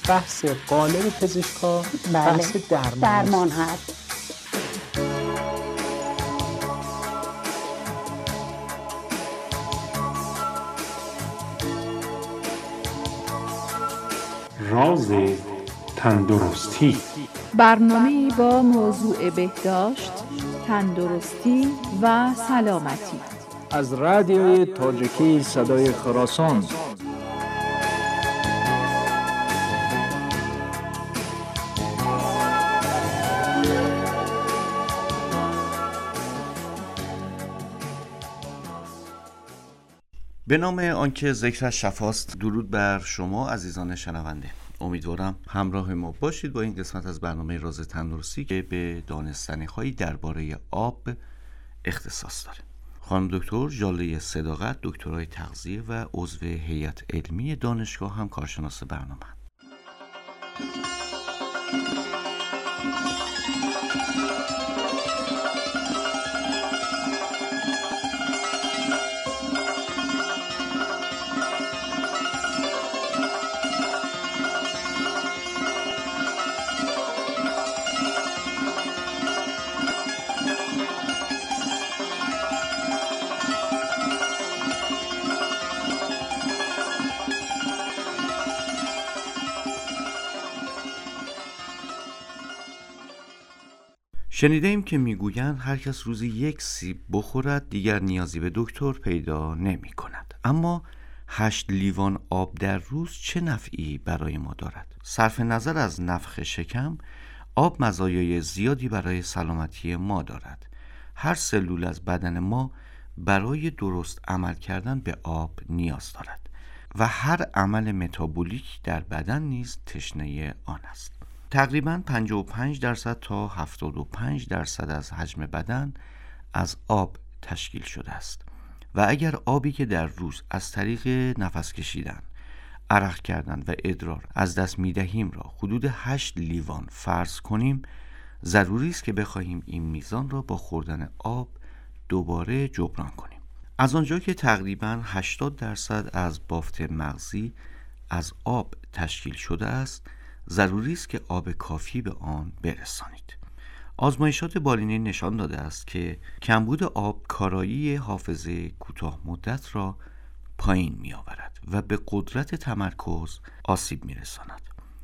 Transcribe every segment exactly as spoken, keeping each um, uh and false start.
بحث قالب پزشکا بله. بحث درمان, درمان هست. راز تندرستی، برنامه‌ای با موضوع بهداشت، تندرستی و سلامتی از رادیوی تاجیکی صدای خراسان. به نام آنکه ذکرش شفاست. درود بر شما عزیزان شنونده. امیدوارم همراه ما باشید با این قسمت از برنامه راز تندرستی که به دانستنی‌هایی درباره آب اختصاص داره. خانم دکتر ژاله صداقت، دکترای تغذیه و عضو هیئت علمی دانشگاه هم کارشناس برنامه. شنیده ایم که میگویند هر کس روزی یک سیب بخورد دیگر نیازی به دکتر پیدا نمی کند. اما هشت لیوان آب در روز چه نفعی برای ما دارد؟ صرف نظر از نفخ شکم، آب مزایای زیادی برای سلامتی ما دارد. هر سلول از بدن ما برای درست عمل کردن به آب نیاز دارد و هر عمل متابولیک در بدن نیز تشنه آن است. تقریباً پنجاه و پنج درصد تا هفتاد و پنج درصد از حجم بدن از آب تشکیل شده است و اگر آبی که در روز از طریق نفس کشیدن، عرق کردن و ادرار از دست می‌دهیم را حدود هشت لیوان فرض کنیم، ضروری است که بخواهیم این میزان را با خوردن آب دوباره جبران کنیم. از آنجا که تقریباً هشتاد درصد از بافت مغزی از آب تشکیل شده است، ضروری است که آب کافی به آن برسانید. آزمایشات بالینی نشان داده است که کمبود آب کارایی حافظه کوتاه مدت را پایین می آورد و به قدرت تمرکز آسیب می رساند.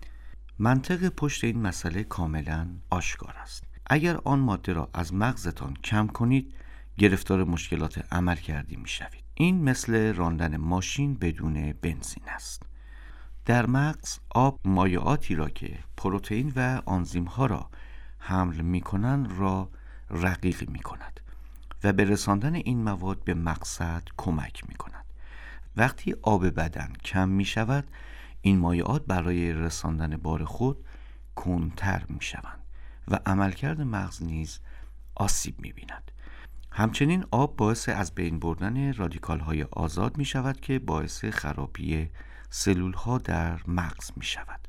منطق پشت این مسئله کاملا آشکار است. اگر آن ماده را از مغزتان کم کنید، گرفتار مشکلات عملکردی می شوید. این مثل راندن ماشین بدون بنزین است. در مغز آب مایعاتی را که پروتئین و آنزیم ها را حمل می کنند را رقیق می کند و به رساندن این مواد به مقصد کمک می کند. وقتی آب بدن کم می شود، این مایعات برای رساندن بار خود کندتر می شوند و عملکرد مغز نیز آسیب می بیند. همچنین آب باعث از بین بردن رادیکال های آزاد می شود که باعث خرابی سلول ها در مغز می شود.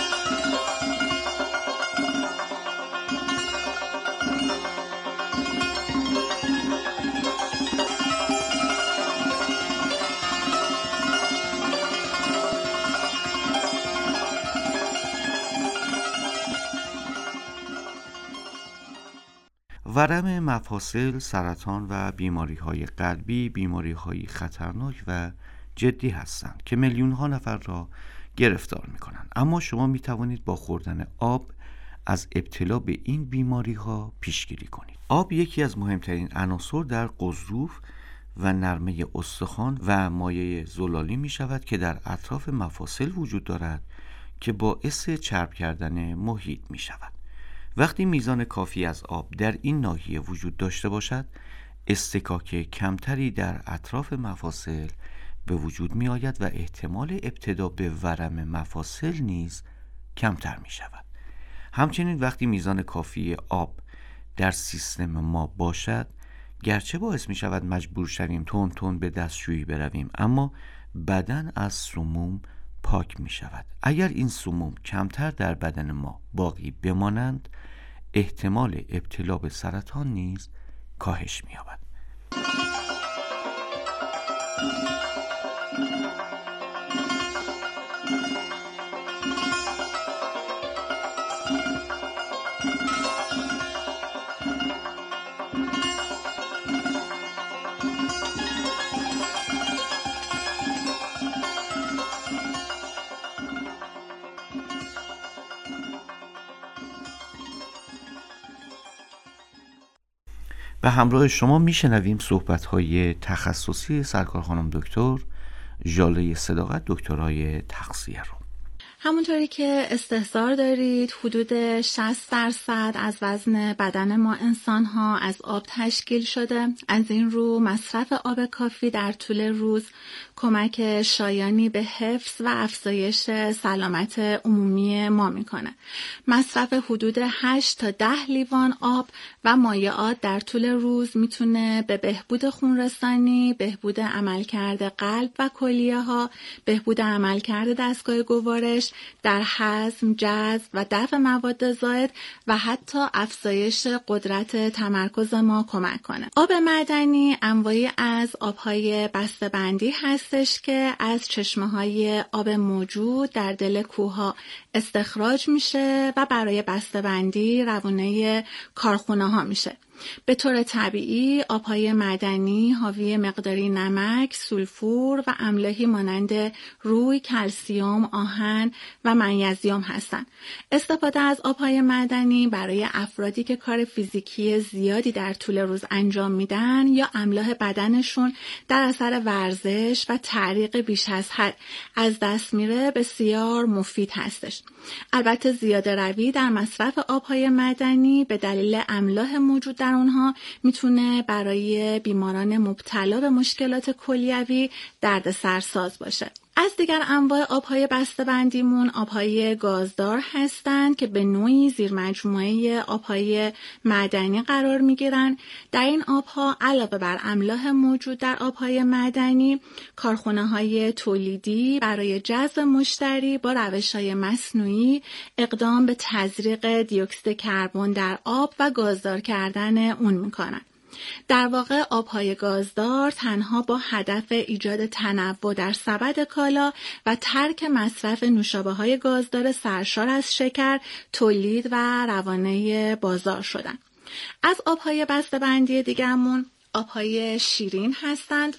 ورم مفاصل، سرطان و بیماری های قلبی بیماری های خطرناک و جدی هستند که میلیون ها نفر را گرفتار می کنند. اما شما می توانید با خوردن آب از ابتلا به این بیماری ها پیشگیری کنید. آب یکی از مهمترین عناصر در غضروف و نرمه استخوان و مایع زلالی می شود که در اطراف مفاصل وجود دارد که باعث چرب کردن محیط می شود. وقتی میزان کافی از آب در این ناحیه وجود داشته باشد، اصطکاک کمتری در اطراف مفاصل به وجود می آید و احتمال ابتلا به ورم مفاصل نیز کمتر می شود. همچنین وقتی میزان کافی آب در سیستم ما باشد، گرچه باعث می شود مجبور شویم تون تون به دستشویی برویم، اما بدن از سموم پاک می شود. اگر این سموم کمتر در بدن ما باقی بمانند، احتمال ابتلا به سرطان نیز کاهش می یابد. به همراه شما میشنویم صحبت‌های تخصصی سرکار خانم دکتر ژاله صداقت، دکترای تغذیه رو. همونطوری که استحضار دارید حدود شصت درصد از وزن بدن ما انسان ها از آب تشکیل شده. از این رو مصرف آب کافی در طول روز کمک شایانی به حفظ و افزایش سلامت عمومی ما میکنه. مصرف حدود هشت تا ده لیوان آب و مایعات در طول روز میتونه به بهبود خونرسانی، بهبود عملکرد قلب و کلیه ها، بهبود عملکرد دستگاه گوارش، در هضم، جذب و دفع مواد زائد و حتی افزایش قدرت تمرکز ما کمک کنه. آب معدنی انواعی از آبهای بسته‌بندی هستش که از چشمه‌های آب موجود در دل کوه‌ها استخراج میشه و برای بسته‌بندی روونه کارخونه‌ها میشه. به طور طبیعی آبهای معدنی حاوی مقداری نمک، سولفور و املاحی مانند روی، کلسیم، آهن و منیزیم هستند. استفاده از آبهای معدنی برای افرادی که کار فیزیکی زیادی در طول روز انجام میدن یا املاح بدنشون در اثر ورزش و تعریق بیش از حد از دست میره بسیار مفید هستش. البته زیاده روی در مصرف آبهای معدنی به دلیل املاح موجود در اونها میتونه برای بیماران مبتلا به مشکلات کلیوی دردسرساز باشه. از دیگر انواع آبهای بسته‌بندیمون آبهای گازدار هستند که به نوعی زیر مجموعه آبهای معدنی قرار میگیرن. در این آبها علاوه بر املاح موجود در آبهای معدنی، کارخانه‌های تولیدی برای جذب مشتری با روش‌های مصنوعی اقدام به تزریق دی اکسید کربن در آب و گازدار کردن اون میکنن. در واقع آبهای گازدار تنها با هدف ایجاد تنوع در سبد کالا و ترک مصرف نوشابه‌های گازدار سرشار از شکر تولید و روانه بازار شدن. از آبهای بسته‌بندی دیگرمون آبهای شیرین هستند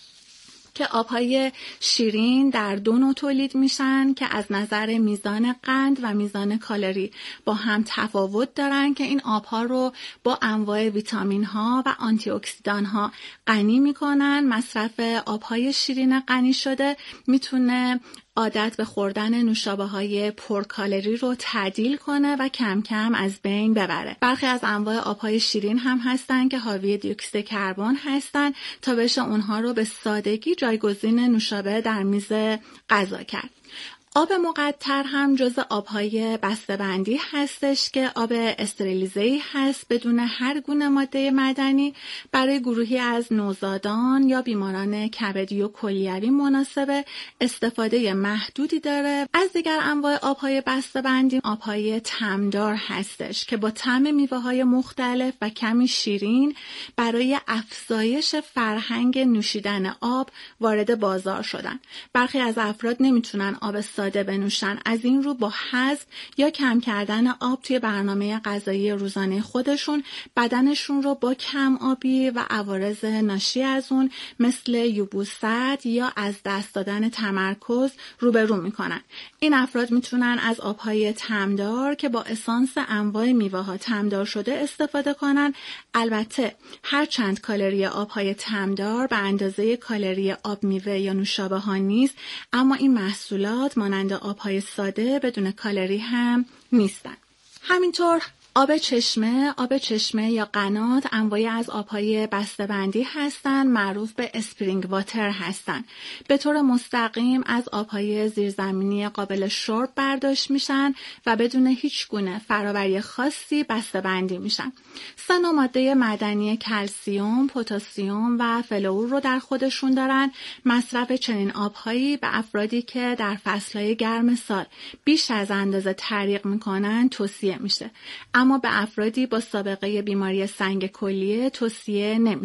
که آبهای شیرین در دو نوع تولید میشن که از نظر میزان قند و میزان کالری با هم تفاوت دارن که این آبها رو با انواع ویتامین ها و آنتی اکسیدان ها غنی میکنن. مصرف آبهای شیرین غنی شده میتونه عادت به خوردن نوشابه‌های پرکالری رو تعدیل کنه و کم کم از بین ببره. برخی از انواع آبهای شیرین هم هستن که حاوی دی اکسید کربن هستن تا بشه اونها رو به سادگی جایگزین نوشابه در میز غذا کرد. آب مقطر هم جز آبهای بسته‌بندی هستش که آب استریلیزه‌ای هست بدون هر گونه ماده معدنی. برای گروهی از نوزادان یا بیماران کبدی و کلیوی مناسبه، استفاده محدودی داره. از دیگر انواع آبهای بسته‌بندی آبهای طعمدار هستش که با طعم میوه‌های مختلف و کمی شیرین برای افزایش فرهنگ نوشیدن آب وارد بازار شدن. برخی از افراد نمیتونن آب ساده بنوشن، از این رو با حذف یا کم کردن آب توی برنامه غذایی روزانه خودشون بدنشون رو با کم آبی و عوارض ناشی از اون مثل یبوست یا از دست دادن تمرکز روبرو میکنن. این افراد میتونن از آبهای طعمدار که با اسانس انواع میوه ها طعمدار شده استفاده کنن. البته هر چند کالری آبهای طعمدار به اندازه کالری آب میوه یا نوشابه ها نیست، اما این محصولات مانند آبهای ساده بدون کالری هم نیستن. همینطور آب چشمه، آب چشمه یا قنات انواعی از آبهای بسته‌بندی هستند، معروف به اسپرینگ واتر هستند. به طور مستقیم از آبهای زیرزمینی قابل شرب برداشت میشن و بدون هیچ گونه فرآوری خاصی بسته‌بندی میشن. سه نوع ماده معدنی کلسیم، پتاسیم و فلور رو در خودشون دارن. مصرف چنین آبهایی به افرادی که در فصلهای گرم سال بیش از اندازه تعریق میکنن توصیه میشه، اما به افرادی با سابقه بیماری سنگ کلیه توصیه نمیشه.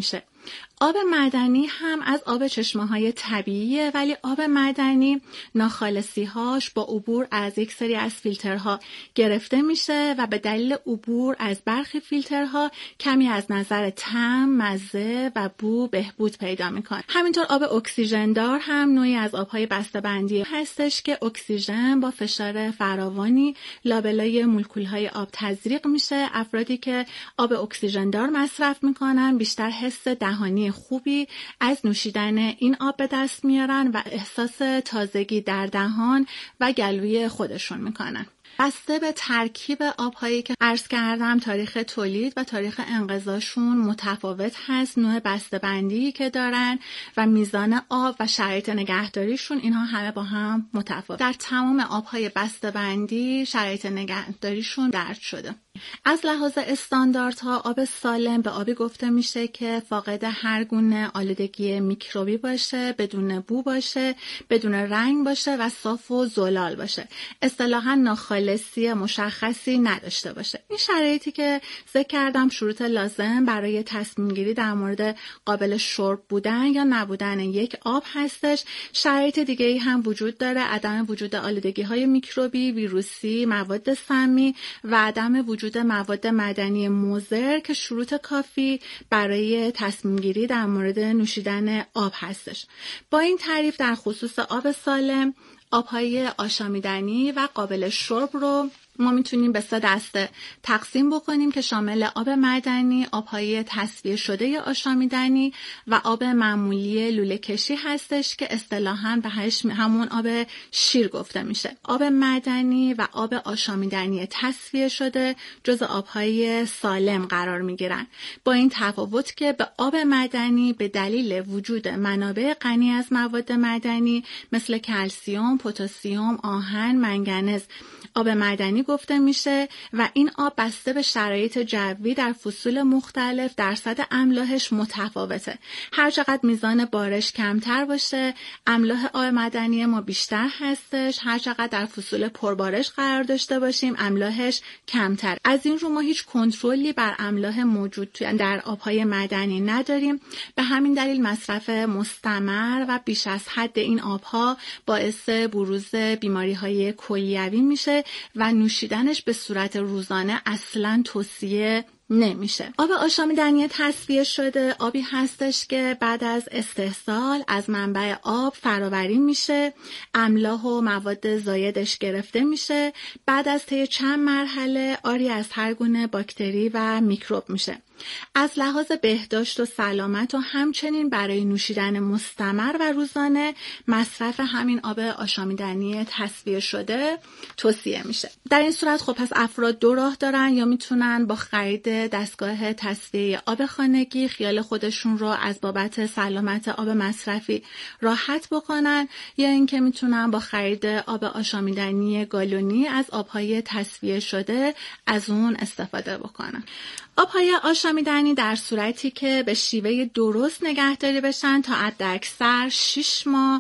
آب معدنی هم از آب چشمه‌های طبیعیه، ولی آب معدنی ناخالصی‌هاش با عبور از یک سری از فیلترها گرفته میشه و به دلیل عبور از برخی فیلترها کمی از نظر طعم، مزه و بو بهبود پیدا میکنه. همینطور آب اکسیژن دار هم نوعی از آب‌های بسته‌بندی هستش که اکسیژن با فشار فراوانی لابلای مولکول‌های آب تزریق میشه. افرادی که آب اکسیژن دار مصرف میکنن بیشتر حس دهانی خوبی از نوشیدن این آب به دست میارن و احساس تازگی در دهان و گلوی خودشون میکنن. بسته به ترکیب آب‌هایی که عرض کردم تاریخ تولید و تاریخ انقضاشون متفاوت هست، نوع بسته‌بندی که دارن و میزان آب و شرایط نگهداریشون اینها همه با هم متفاوت. در تمام آب‌های بسته‌بندی شرایط نگهداریشون درج شده. از لحاظ استانداردها آب سالم به آبی گفته میشه که فاقد هر گونه آلودگی میکروبی باشه، بدون بو باشه، بدون رنگ باشه و صاف و زلال باشه. اصطلاحاً ناخالصی مشخصی نداشته باشه. این شرایطی که ذکر کردم شروط لازم برای تصمیم گیری در مورد قابل شرب بودن یا نبودن یک آب هستش. شرایط دیگه‌ای هم وجود داره: عدم وجود آلودگی‌های میکروبی، ویروسی، مواد سمی و عدم وجود مواد معدنی مضر که شروط کافی برای تصمیم گیری در مورد نوشیدن آب هستش. با این تعریف در خصوص آب سالم، آب‌های آشامیدنی و قابل شرب رو ما میتونیم به سه دسته تقسیم بکنیم که شامل آب معدنی، آب‌های تصفیه شده آشامیدنی و آب معمولی لوله کشی هستش که اصطلاحاً به همون آب شیر گفته میشه. آب معدنی و آب آشامیدنی تصفیه شده جز آب‌های سالم قرار میگیرن، با این تفاوت که به آب معدنی به دلیل وجود منابع غنی از مواد معدنی مثل کلسیم، پتاسیم، آهن، منگنز آب معدنی گفته میشه و این آب بسته به شرایط جوی در فصول مختلف درصد املاحش متفاوته. هر چقدر میزان بارش کمتر باشه املاح آب معدنی ما بیشتر هستش، هر چقدر در فصول پربارش قرار داشته باشیم املاحش کمتر. از این رو ما هیچ کنترلی بر املاح موجود در آبهای معدنی نداریم. به همین دلیل مصرف مستمر و بیش از حد این آبها باعث بروز بیماری‌های کلیوی میشه و نوشیدنش به صورت روزانه اصلاً توصیه نمیشه. آب آشامیدنی تصفیه شده آبی هستش که بعد از استحصال از منبع آب فراوری میشه، املاح و مواد زایدش گرفته میشه، بعد از طی چند مرحله آری از هر گونه باکتری و میکروب میشه. از لحاظ بهداشت و سلامت و همچنین برای نوشیدن مستمر و روزانه مصرف همین آب آشامیدنی تصفیه شده توصیه میشه. در این صورت خب پس افراد دو راه دارن: یا میتونن با خرید دستگاه تصفیه آب خانگی خیال خودشون رو از بابت سلامت آب مصرفی راحت بکنن، یا اینکه میتونن با خرید آب آشامیدنی گالونی از آبهای تصفیه شده از اون استفاده بکنن. آبهای آشامیدنی در صورتی که به شیوه درست نگهداری بشن تا حداکثر شش ماه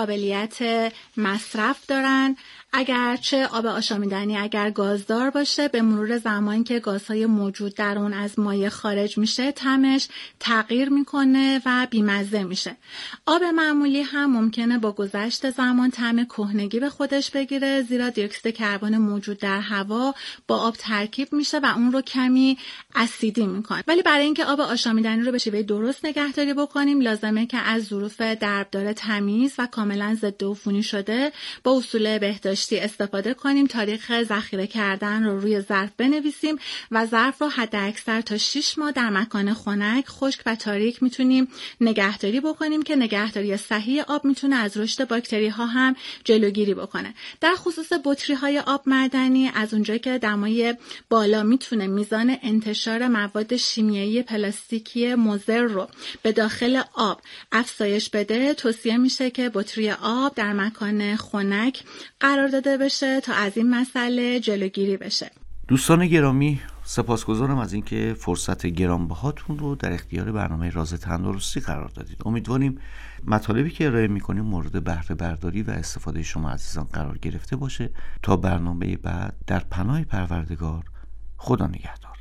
قابلیت مصرف دارن. اگرچه آب آشامیدنی اگر گازدار باشه به مرور زمان که گازهای موجود در اون از مایع خارج میشه طعمش تغییر میکنه و بیمزه میشه. آب معمولی هم ممکنه با گذشت زمان طعم کهنگی به خودش بگیره، زیرا دی اکسید کربن موجود در هوا با آب ترکیب میشه و اون رو کمی اسیدی میکنه. ولی برای اینکه آب آشامیدنی رو به شیوه درست نگهداری بکنیم لازمه که از ظروف دربدار تمیز و کاملا ضد عفونی شده با اصول بهداشتی استفاده کنیم. تاریخ ذخیره کردن رو روی ظرف بنویسیم و ظرف رو حداکثر تا شش ماه در مکان خنک، خشک و تاریک میتونیم نگهداری بکنیم که نگهداری صحیح آب میتونه از رشد باکتری ها هم جلوگیری بکنه. در خصوص بطری های آب معدنی، از اونجایی که دمای بالا میتونه میزان انتشار مواد شیمیایی پلاستیکی مضر رو به داخل آب افزایش بده، توصیه میشه که بطری آب در مکان خنک قرار داده بشه تا از این مسئله جلوگیری بشه. دوستان گرامی، سپاسگزارم از اینکه فرصت گرانبهاتون رو در اختیار برنامه راز تندرستی قرار دادید. امیدواریم مطالبی که ارائه می‌کنیم مورد بهره برداری و استفاده شما عزیزان قرار گرفته باشه. تا برنامه بعد، در پناه پروردگار، خدا نگهدار.